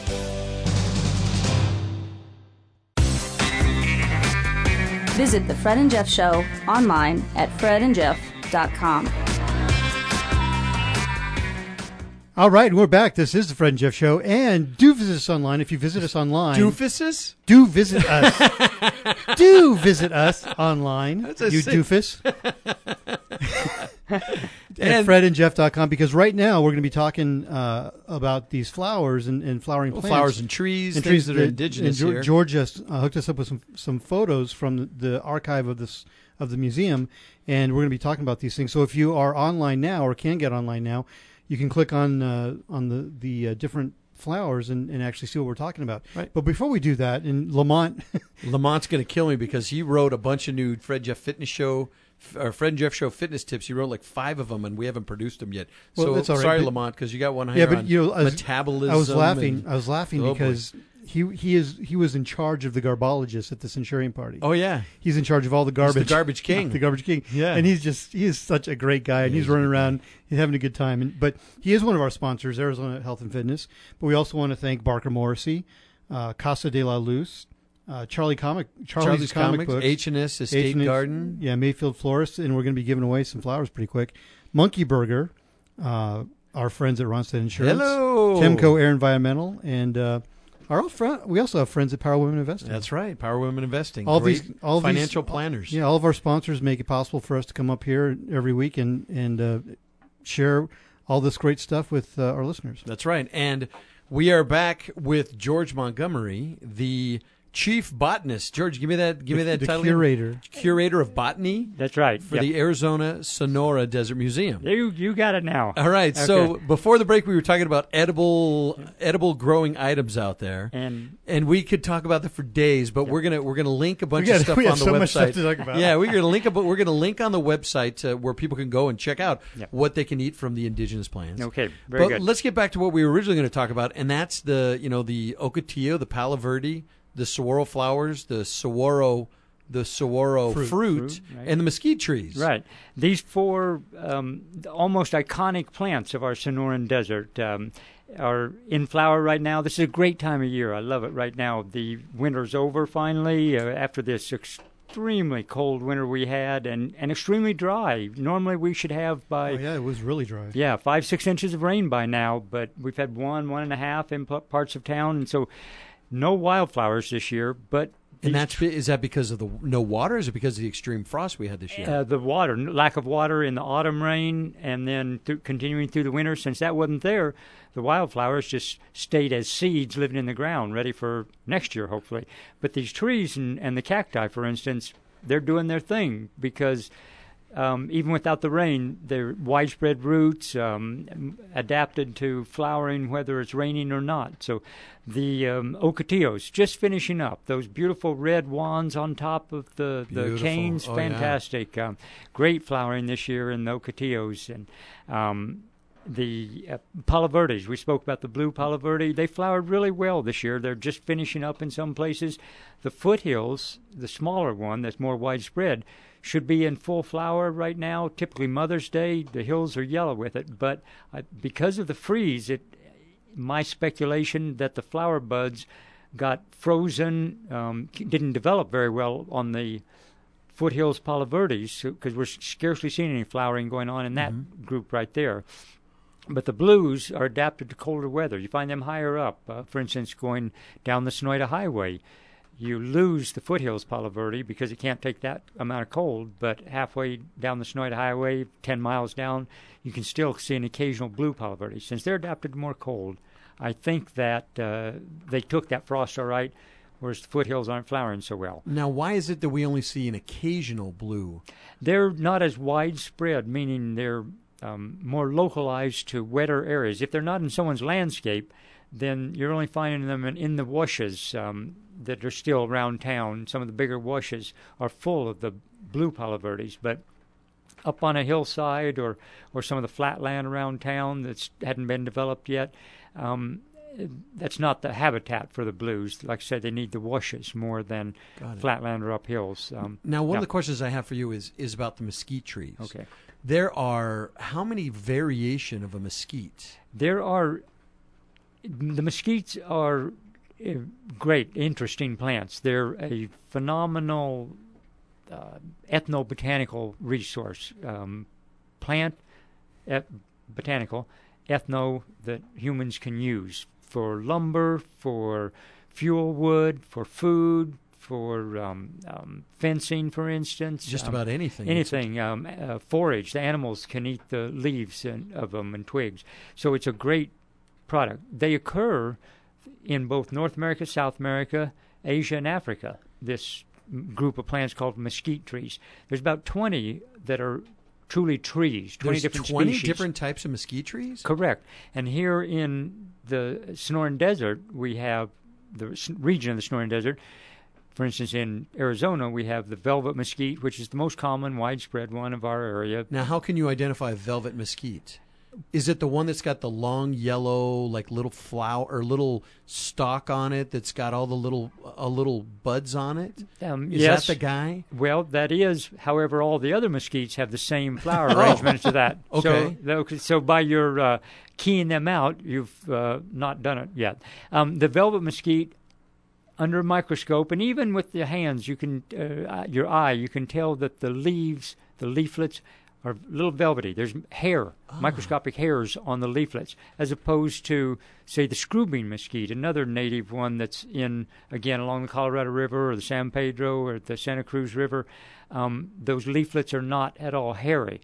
Visit The Fred and Jeff Show online at fred and jeff dot com. All right, we're back. This is the Fred and Jeff Show, and do visit us online. If you visit us online, Doofuses? do visit us. do visit us online, That's a you sick- doofus. At And- fred and jeff dot com, because right now we're going to be talking uh, about these flowers and, and flowering Well, plants. flowers and trees, things that are indigenous and Geor- here. George just uh, hooked us up with some, some photos from the, the archive of this of the museum, and we're going to be talking about these things. So if you are online now or can get online now, you can click on uh, on the the uh, different flowers and, and actually see what we're talking about. Right. But before we do that, in Lamont, Lamont's going to kill me because he wrote a bunch of new Fred Jeff Fitness Show, or Fred and Jeff Show fitness tips. He wrote like five of them, and we haven't produced them yet. Well, so that's all right, sorry, but- Lamont, because you got one yeah, here but on you know, I was, metabolism. I was laughing. and- I was laughing Oh, boy. because he he is he was in charge of the garbologists at the Centurion Party. Oh, yeah. he's in charge of all the He's garbage. the garbage king. the garbage king. Yeah. and he's just he is such a great guy, and Yeah, he's he's a running good around, he's having a good time. And but he is one of our sponsors, Arizona Health and Fitness. But we also want to thank Barker Morrissey, uh, Casa de la Luz, uh, Charlie Comic, Charlie's, Charlie's Comic Comics, Books, H and S Estate H and S Garden. yeah, Mayfield Florist, and we're going to be giving away some flowers pretty quick. Monkey Burger, uh, our friends at Ronstadt Insurance, Hello. Temco Air Environmental, and uh, our old friend. We also have friends at Power Women Investing. That's right, Power Women Investing. All Great these, all financial these, planners. Yeah, all of our sponsors make it possible for us to come up here every week and and uh, share all this great stuff with uh, our listeners. That's right. And we are back with George Montgomery, the chief botanist. George, give me that give me The- that the title. curator. Curator of botany. That's right. For Yep. the Arizona Sonora Desert Museum. You you got it now. All right. So Okay. before the break, we were talking about edible edible growing items out there, And- and we could talk about that for days. But we're gonna we're gonna link a bunch We got- of stuff we have on the so website. much stuff to talk about. Yeah, we're gonna link a, we're gonna link on the website uh, where people can go and check out Yep. what they can eat from the indigenous plants. Okay, very but good. let's get back to what we were originally going to talk about, and that's the you know the ocotillo, the palo verde, the saguaro flowers, the saguaro the saguaro fruit, fruit, fruit right. and the mesquite trees. Right. These four um, almost iconic plants of our Sonoran Desert um, are in flower right now. This is a great time of year. I love it right now. The winter's over finally uh, after this extremely cold winter we had and, and extremely dry. Normally we should have by... Oh, yeah, it was really dry. Yeah, five, six inches of rain by now, but we've had one, one and a half in p- parts of town, and so no wildflowers this year, but... And that's is that because of the no water, or is it because of the extreme frost we had this year? Uh, the water, lack of water in the autumn rain, and then th- continuing through the winter. Since that wasn't there, the wildflowers just stayed as seeds living in the ground, ready for next year, hopefully. But these trees and, and the cacti, for instance, they're doing their thing because um, even without the rain, they're widespread roots, um, adapted to flowering whether it's raining or not. So the um, ocotillos just finishing up, those beautiful red wands on top of the, the canes, oh, fantastic. Yeah. Um, great flowering this year in the ocotillos. And um, the uh, Palo Verdes, we spoke about the blue Palo Verde, they flowered really well this year. They're just finishing up in some places. The foothills, the smaller one that's more widespread, should be in full flower right now. Typically Mother's Day, the hills are yellow with it. But uh, because of the freeze, it my speculation that the flower buds got frozen, um, didn't develop very well on the foothills Palo Verdes because we're scarcely seeing any flowering going on in that mm-hmm. group right there. But the blues are adapted to colder weather. You find them higher up. Uh, for instance, going down the Sonoita Highway, you lose the foothills Palo Verde because it can't take that amount of cold, but halfway down the Sonoita Highway, ten miles down, you can still see an occasional blue Palo Verde. Since they're adapted to more cold, I think that uh, they took that frost all right, whereas the foothills aren't flowering so well. Now, why is it that we only see an occasional blue? They're not as widespread, meaning they're um, more localized to wetter areas. If they're not in someone's landscape, then you're only finding them in, in the washes um, that are still around town. Some of the bigger washes are full of the blue Palo Verdes, but up on a hillside or, or some of the flat land around town that hadn't been developed yet, um, that's not the habitat for the blues. Like I said, they need the washes more than flatland or up hills. Um, now, one yeah. of the questions I have for you is is about the mesquite trees. Okay. There are how many variation of a mesquite? There are... The mesquites are uh, great, interesting plants. They're a phenomenal uh, ethnobotanical resource. Um, plant, et- botanical, ethno that humans can use for lumber, for fuel wood, for food, for um, um, fencing, for instance. Just um, about anything. Anything. Um, uh, forage. The animals can eat the leaves and, of them and twigs. So it's a great product. They occur in both North America, South America, Asia, and Africa, this group of plants called mesquite trees. There's about twenty that are truly trees, twenty There's different twenty species. different types of mesquite trees? Correct. And here in the Sonoran Desert, we have the region of the Sonoran Desert. For instance, in Arizona, we have the velvet mesquite, which is the most common, widespread one of our area. Now, how can you identify velvet mesquite? Is it the one that's got the long yellow, like little flower or little stalk on it that's got all the little uh, little buds on it? Um, is yes. that the guy? Well, that is. However, all the other mesquites have the same flower arrangement to that. Okay. So, so by your uh, keying them out, you've uh, not done it yet. Um, the velvet mesquite, under a microscope, and even with the hands, you can uh, your eye, you can tell that the leaves, the leaflets, are a little velvety. There's hair, oh. microscopic hairs on the leaflets, as opposed to, say, the screwbean mesquite, another native one that's in, again, along the Colorado River or the San Pedro or the Santa Cruz River. Um, those leaflets are not at all hairy.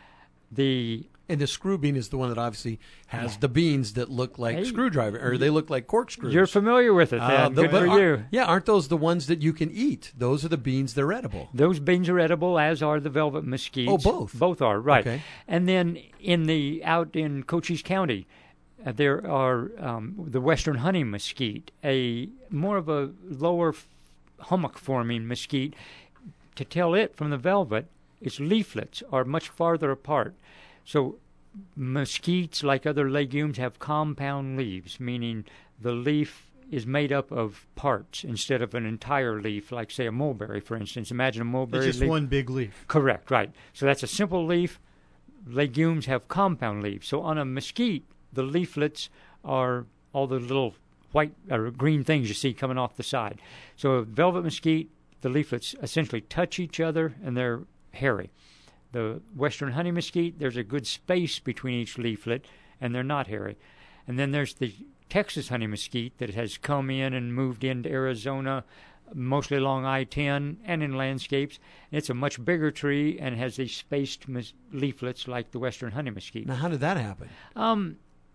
The And the screwbean is the one that obviously has the beans that look like hey, screwdriver, or they look like corkscrews. You're familiar with it, then. Uh, the, Good for are, you. Yeah, aren't those the ones that you can eat? Those are the beans, they're edible. Those beans are edible, as are the velvet mesquites. Oh, both? Both are, right. Okay. And then in the out in Cochise County, uh, there are um, the western honey mesquite, a more of a lower hummock-forming mesquite. To tell it from the velvet, its leaflets are much farther apart. So mesquites, like other legumes, have compound leaves, meaning the leaf is made up of parts instead of an entire leaf, like, say, a mulberry, for instance. Imagine a mulberry It's just leaf. one big leaf. Correct, right. So that's a simple leaf. Legumes have compound leaves. So on a mesquite, the leaflets are all the little white or green things you see coming off the side. So a velvet mesquite, the leaflets essentially touch each other, and they're hairy. The western honey mesquite, there's a good space between each leaflet, and they're not hairy. And then there's the Texas honey mesquite that has come in and moved into Arizona, mostly along I ten and in landscapes. It's a much bigger tree and has these spaced mes- leaflets like the western honey mesquite. Now, how did that happen? Um,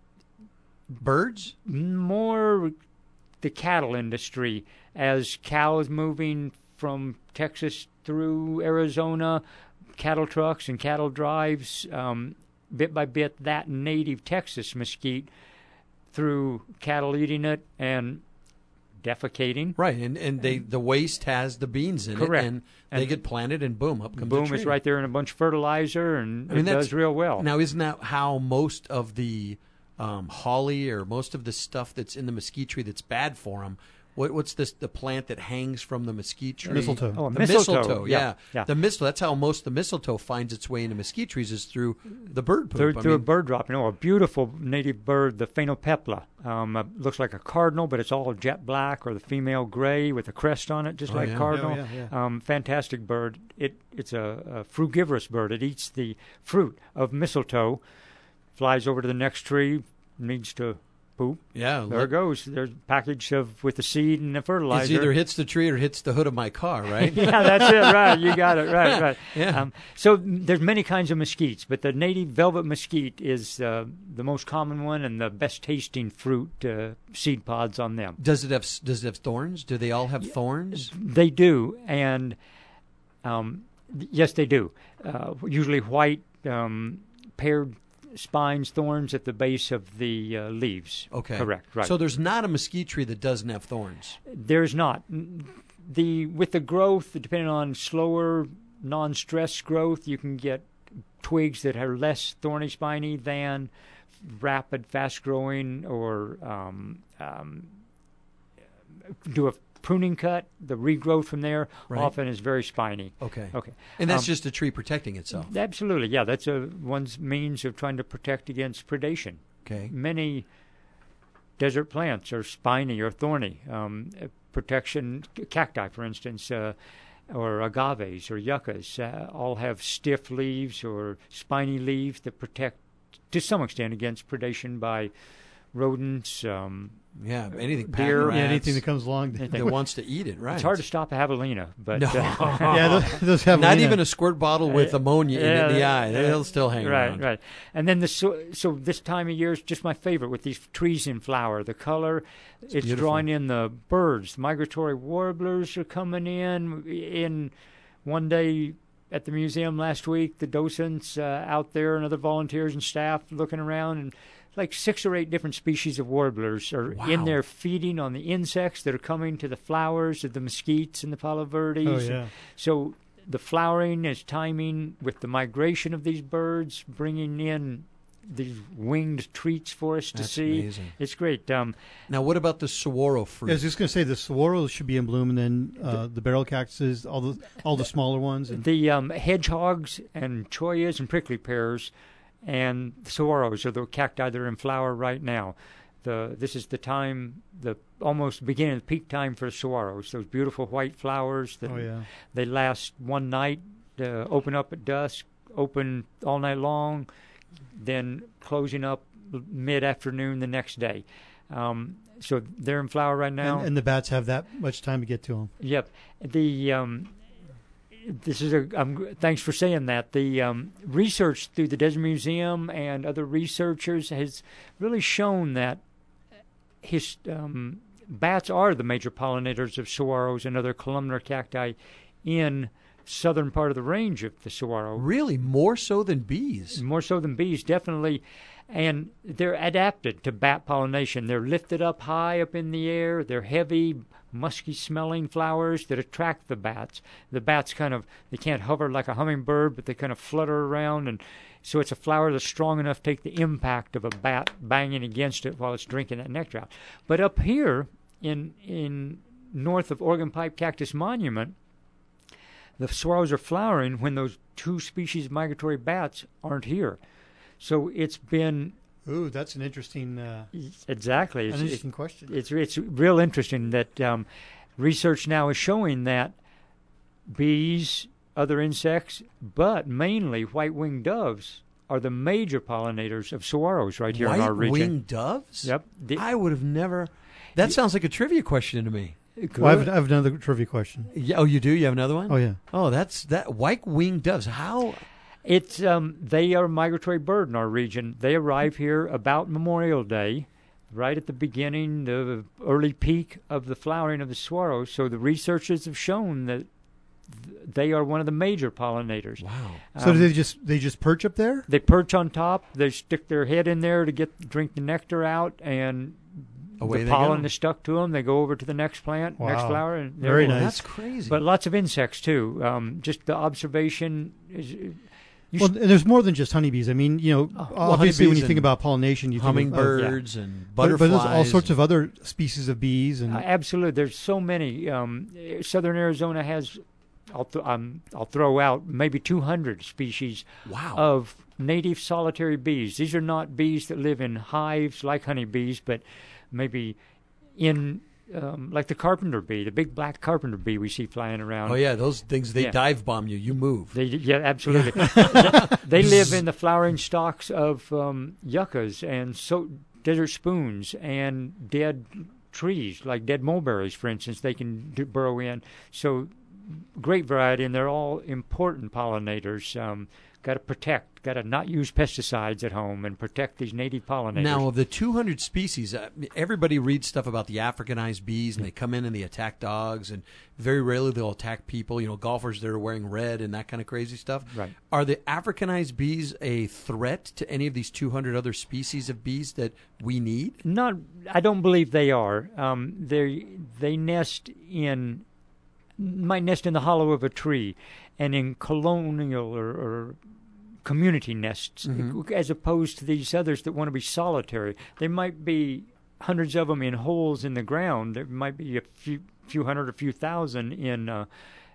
Birds? More the cattle industry. As cows moving from Texas through Arizona, cattle trucks and cattle drives, um, bit by bit, that native Texas mesquite through cattle eating it and defecating. Right, and, and they the waste has the beans in Correct. it, and they And get planted, and boom, up comes boom, the tree. it's right there in a bunch of fertilizer, and I mean, it that's- does real well. Now, isn't that how most of the um, holly or most of the stuff that's in the mesquite tree that's bad for them? What, what's this? The plant that hangs from the mesquite tree? Mistletoe. Oh, the mistletoe. yeah. Yeah, yeah. The mistletoe. That's how most of the mistletoe finds its way into mesquite trees is through the bird poop. Through, I through a mean, bird drop. You know, a beautiful native bird, the phainopepla. Um, uh, looks like a cardinal, but it's all jet black or the female gray with a crest on it, just Oh, like yeah. cardinal. Oh, yeah, yeah. Um, fantastic bird. It It's a, a frugivorous bird. It eats the fruit of mistletoe, flies over to the next tree, needs to poop. Yeah, There look- it goes. There's a package of with the seed and the fertilizer. it either hits the tree or hits the hood of my car, right? Yeah, that's it. Right, you got it. Right, right. Yeah. Um, so there's many kinds of mesquites, but the native velvet mesquite is uh, the most common one and the best tasting fruit. Uh, seed pods on them. Does it have Does it have thorns? Do they all have thorns? They do, and um, th- yes, they do. Uh, usually white um, paired spines, thorns at the base of the uh, leaves. Okay, Correct. Right. So there's not a mesquite tree that doesn't have thorns. There's not. The with the growth, depending on slower, non-stress growth, you can get twigs that are less thorny, spiny than rapid, fast-growing, or um, um, do a pruning cut. The regrowth from there Right. often is very spiny. Okay. Okay. And that's Um, just a tree protecting itself. Absolutely, yeah. That's a one's means of trying to protect against predation. Okay. Many desert plants are spiny or thorny. Um, uh, protection, cacti, for instance, uh, or agaves or yuccas, uh, all have stiff leaves or spiny leaves that protect, to some extent, against predation by rodents. Um, Yeah, anything. deer, pack Yeah, rats anything that comes along. that wants to eat it, right? It's hard to stop a javelina, but No. uh, Yeah, those, those have Not Lena. even a squirt bottle with ammonia in, it in the eye. They'll still hang right, around. Right, And then the so, so this time of year is just my favorite with these trees in flower. The color, it's, beautiful. drawing in the birds. Migratory warblers are coming in. In one day at the museum last week, the docents uh, out there and other volunteers and staff looking around, and like six or eight different species of warblers are in Wow. there feeding on the insects that are coming to the flowers of the mesquites and the palo verdes. Oh, yeah. So the flowering is timing with the migration of these birds, bringing in these winged treats for us to That's see. amazing. It's great. Um, Now, what about the saguaro fruit? I was just going to say the saguaros should be in bloom, and then uh, the barrel cactuses, all the all the smaller ones. And the um, hedgehogs and choyas and prickly pears and the saguaros are the cacti that are in flower right now. The this is the time, the almost beginning of the peak time for saguaros. Those beautiful white flowers that Oh, yeah. they last one night, uh, open up at dusk, open all night long, then closing up mid afternoon the next day. Um, so they're in flower right now. and, and the bats have that much time to get to them. Yep. The um, this is a. Um, thanks for saying that. The um, research through the Desert Museum and other researchers has really shown that his um, bats are the major pollinators of saguaros and other columnar cacti in southern part of the range of the saguaro. Really, more so than bees. More so than bees, definitely. And they're adapted to bat pollination. They're lifted up high up in the air. They're heavy, musky-smelling flowers that attract the bats. The bats kind of, they can't hover like a hummingbird, but they kind of flutter around. And so it's a flower that's strong enough to take the impact of a bat banging against it while it's drinking that nectar out. But up here in in north of Oregon Pipe Cactus Monument, the swallows are flowering when those two species of migratory bats aren't here. So it's been... Ooh, that's an interesting... Uh, exactly. It's, an interesting it, question. It's, it's real interesting that um, research now is showing that bees, other insects, but mainly white-winged doves are the major pollinators of saguaros right here in our region. White-winged doves? Yep. The, I would have never... That sounds like a trivia question to me. Well, I, have, I have another trivia question. Yeah, oh, you do? You have another one? Oh, yeah. Oh, that's that white-winged doves. How... It's um, they are a migratory bird in our region. They arrive here about Memorial Day, right at the beginning, the early peak of the flowering of the swallow. So the researchers have shown that th- they are one of the major pollinators. Wow! Um, so do they just they just perch up there? They perch on top. They stick their head in there to get drink the nectar out, and away the pollen they go. is stuck to them. They go over to the next plant, wow. next flower, and very nice. That's crazy. But lots of insects too. Um, just the observation is. You well, and there's more than just honeybees. I mean, you know, oh, obviously well, when you think about pollination, you hummingbirds think of, uh, and but, butterflies. But there's all sorts of other species of bees. And uh, absolutely, there's so many. Um, Southern Arizona has, I'll, th- um, I'll throw out maybe two hundred species wow. of native solitary bees. These are not bees that live in hives like honeybees, but maybe in... Um, like the carpenter bee, the big black carpenter bee we see flying around. Oh yeah, those things, they yeah. dive bomb you. You move. They, yeah, absolutely. they, they live in the flowering stalks of um, yuccas and so desert spoons and dead trees, like dead mulberries, for instance. They can do, burrow in. So great variety, and they're all important pollinators. Um, got to protect, got to not use pesticides at home and protect these native pollinators. Now, of the two hundred species, uh, everybody reads stuff about the Africanized bees, and they come in and they attack dogs, and very rarely they'll attack people. You know, golfers that are wearing red and that kind of crazy stuff. Right. Are the Africanized bees a threat to any of these two hundred other species of bees that we need? Not, I don't believe they are. Um, they they nest in, might nest in the hollow of a tree, and in colonial or, or community nests, mm-hmm. as opposed to these others that want to be solitary. There might be hundreds of them in holes in the ground. There might be a few, few hundred, a few thousand in uh,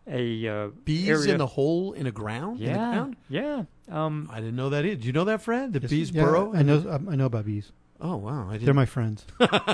a uh, bees area. in a hole in a ground. Yeah, in the ground? yeah. Um, I didn't know that either. Do you know that, Fred? The yes, bees yeah, burrow. I know. I know about bees. Oh wow! I didn't. They're my friends.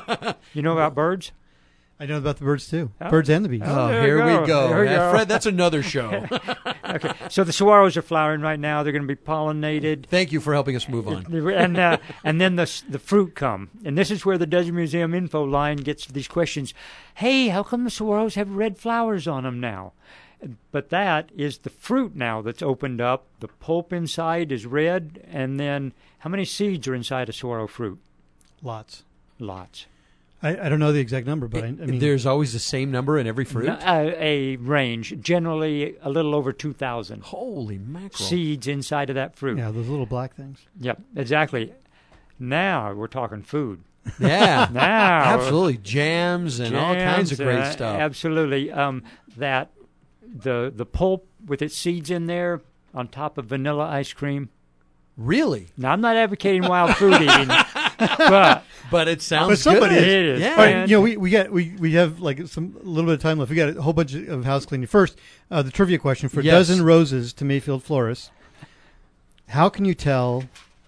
You know about birds? I know about the birds too. Oh. Birds and the bees. Oh, there here you we go. There you Yeah, go. Fred, that's another show. Okay, so the saguaros are flowering right now. They're going to be pollinated. Thank you for helping us move on. And uh, and then the the fruit come, and this is where the Desert Museum info line gets to these questions. Hey, how come the saguaros have red flowers on them now? But that is the fruit now that's opened up. The pulp inside is red, and then how many seeds are inside a saguaro fruit? Lots. Lots. I, I don't know the exact number, but I, I mean, there's always the same number in every fruit. No, uh, a range, generally a little over two thousand. Holy mackerel! Seeds inside of that fruit. Yeah, those little black things. Yep, exactly. Now we're talking food. Yeah, now absolutely jams and jams, all kinds of great uh, stuff. Absolutely. Um, that the the pulp with its seeds in there on top of vanilla ice cream. Really? Now I'm not advocating wild fruit eating, but but it sounds but somebody good. is. It is. Yeah. All right, you know, we we got we, we have like some a little bit of time left. We got a whole bunch of house cleaning. First, uh, the trivia question for Yes. a dozen roses to Mayfield florists. How can you tell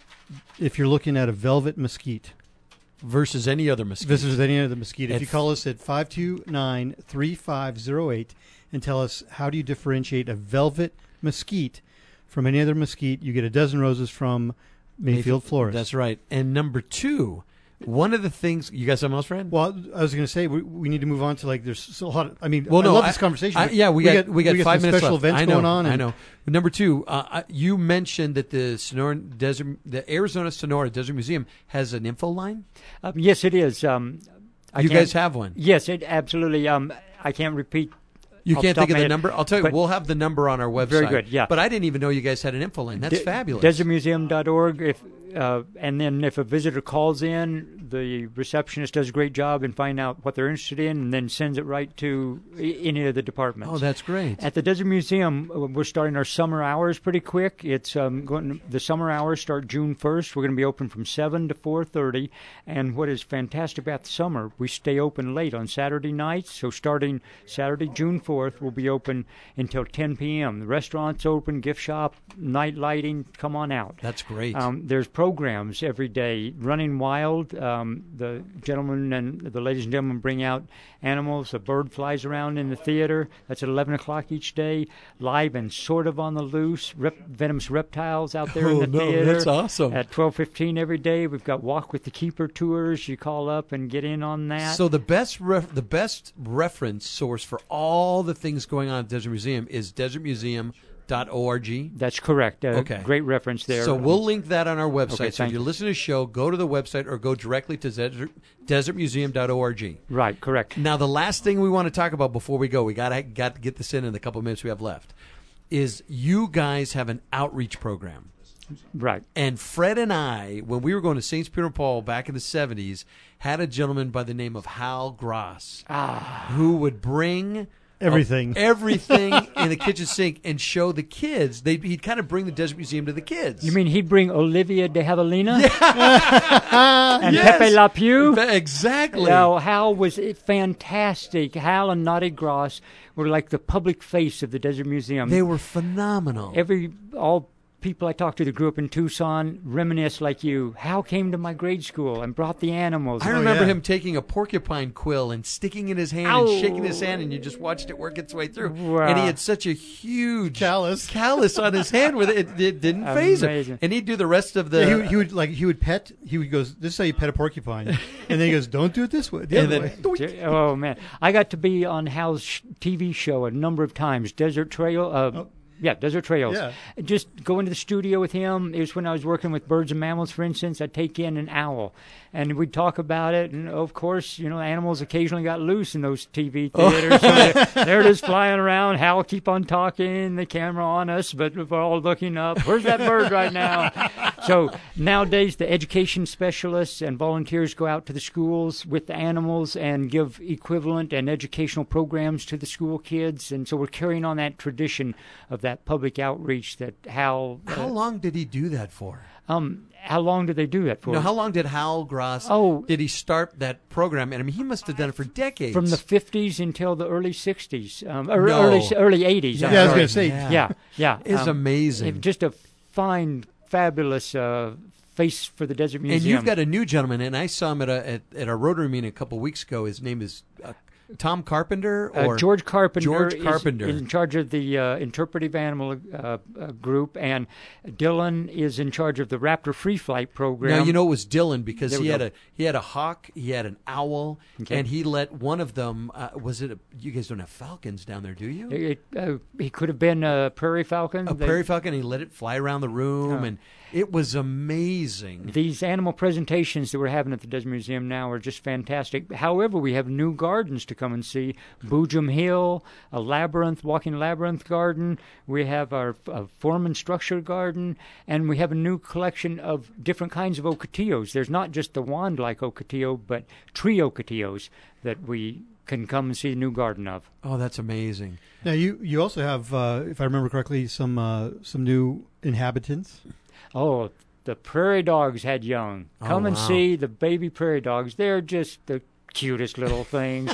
if you're looking at a velvet mesquite versus any other mesquite? Versus any other mesquite. If If- you call us at five two nine, three five zero eight and tell us how do you differentiate a velvet mesquite from any other mesquite, you get a dozen roses from Mayfield Florist. That's right. And number two, one of the things you got something else, Fred? Well, I was going to say we, we need to move on to like there's so a lot. Of, I mean, Well, I no, love I- this conversation. I- but yeah, we, got, we got we five some minutes special left. events I know, going on. I and- know. Number two, uh, you mentioned that the Sonora Desert, the Arizona Sonora Desert Museum has an info line. Uh, yes, it is. Um, I You can't- guys have one? Yes, it absolutely. Um, I can't repeat You off can't the top think of the my head, number? I'll tell you, but- we'll have the number on our website. Very good, yeah. But I didn't even know you guys had an info line. That's De- fabulous. desert museum dot org. If uh, and then if a visitor calls in, the receptionist does a great job in finding out what they're interested in, and then sends it right to I- any of the departments. Oh, that's great. At the Desert Museum, uh, we're starting our summer hours pretty quick. It's um, going. The summer hours start June first. We're going to be open from seven to four thirty. And what is fantastic about the summer, we stay open late on Saturday nights. So starting Saturday, June fourth, we'll be open until ten p.m. The restaurant's open, gift shop, night lighting. Come on out. That's great. Um, there's programs every day. Running Wild, um, the gentlemen and the ladies and gentlemen bring out animals. A bird flies around in the theater. That's at eleven o'clock each day. Live and Sort of on the Loose, rep- venomous reptiles out there Oh, in the no, theater. that's awesome. At twelve fifteen every day. We've got Walk with the Keeper tours. You call up and get in on that. So the best ref- the best reference source for all the things going on at Desert Museum is desert museum dot org. That's correct. Uh, Okay. Great reference there. So we'll link that on our website. Okay, so thank if you you. listen to the show, go to the website or go directly to desert, desert museum dot org. Right, correct. Now, the last thing we want to talk about before we go, we got to got to get this in in the couple of minutes we have left, is you guys have an outreach program. Right. And Fred and I, when we were going to Saint Peter and Paul back in the seventies, had a gentleman by the name of Hal Gross ah. who would bring Everything. Uh, everything in the kitchen sink and show the kids. They'd, he'd kind of bring the Desert Museum to the kids. You mean he'd bring Olivia de Havilland? Yeah. and Yes. Pepe Le Pew? Exactly. No, Hal was fantastic. Hal and Naughty Gross were like the public face of the Desert Museum. They were phenomenal. Every all people I talked to that grew up in Tucson reminisce like you. Hal came to my grade school and brought the animals. I remember him taking a porcupine quill and sticking it in his hand Ow. and shaking his hand, and you just watched it work its way through. Wow. And he had such a huge callus, callus on his hand with it; it, it didn't phase him. Amazing. And he'd do the rest of the. Yeah, he, would- he would like he would pet. He would goes. This is how you pet a porcupine, and then he goes, "Don't do it this way." The And other then- way. Oh man, I got to be on Hal's sh- T V show a number of times. Desert Trail. Uh, Oh. Yeah, Desert Trails. Yeah. Just go into the studio with him. It was when I was working with birds and mammals, for instance. I'd take in an owl, and we'd talk about it. And, of course, you know, animals occasionally got loose in those T V theaters. So they're, they're just flying around. Hal keep on talking, the camera on us, but we're all looking up. Where's that bird right now? So nowadays, the education specialists and volunteers go out to the schools with the animals and give equivalent and educational programs to the school kids. And so we're carrying on that tradition of that public outreach that Hal... Uh, How long did he do that for? Um, how long did they do that for? No, how long did Hal Gross? Oh, did he start that program? And I mean, he must have done it for decades. From the fifties until the early sixties, um, or No. early early eighties. Yeah, I'm yeah I was sorry. gonna say. yeah, yeah, yeah. It's um, amazing. it- Just a fine, fabulous uh, face for the Desert Museum. And you've got a new gentleman, and I saw him at a at, at a Rotary meeting a couple of weeks ago. His name is uh, Tom Carpenter or Uh, George Carpenter, George is Carpenter. in charge of the uh, interpretive animal uh, uh, group, and Dylan is in charge of the Raptor Free Flight program. Now you know it was Dylan because There he we had go. a he had a hawk, he had an owl, Okay. and he let one of them. Uh, was it? A, you guys don't have falcons down there, do you? It, uh, he could have been a prairie falcon. A They- prairie falcon. He let it fly around the room, Oh. and it was amazing. These animal presentations that we're having at the Desert Museum now are just fantastic. However, we have new gardens to come and see. Boojum Hill, a labyrinth, walking labyrinth garden. We have our uh, form and structure garden, and we have a new collection of different kinds of ocotillos. There's not just the wand-like ocotillo, but tree ocotillos that we can come and see the new garden of. Oh, that's amazing. Now you you also have, uh, if I remember correctly, some uh, some new inhabitants. Oh, the prairie dogs had young. Oh, Come and wow. see the baby prairie dogs. They're just the cutest little things.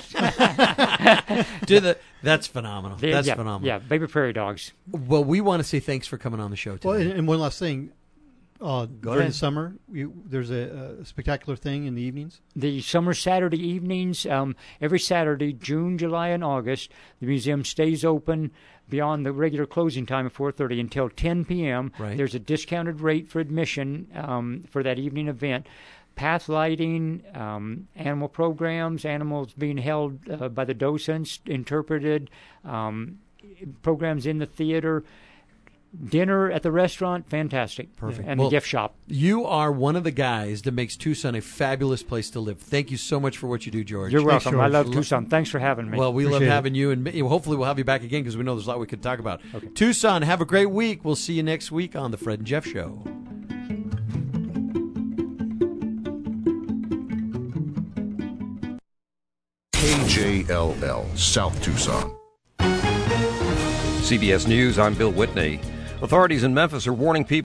Do the, that's phenomenal. They're- That's yeah, phenomenal. Yeah, baby prairie dogs. Well, we want to say thanks for coming on the show today. Well, and, and one last thing. Uh, during ahead. the summer, you, there's a, a spectacular thing in the evenings. The summer Saturday evenings, um, every Saturday, June, July, and August, the museum stays open beyond the regular closing time of four thirty until ten p.m. Right. There's a discounted rate for admission um, for that evening event. Path lighting, um, animal programs, animals being held uh, by the docents, interpreted, um, programs in the theater. dinner at the restaurant, fantastic. Perfect. And Well, the gift shop. You are one of the guys that makes Tucson a fabulous place to live. Thank you so much for what you do, George. You're welcome. George. I love Tucson. Thanks for having me. Well, we Appreciate love it. having you, and hopefully we'll have you back again because we know there's a lot we could talk about. Okay. Tucson, have a great week. We'll see you next week on the Fred and Jeff Show. K J L L, South Tucson. C B S News, I'm Bill Whitney. Authorities in Memphis are warning people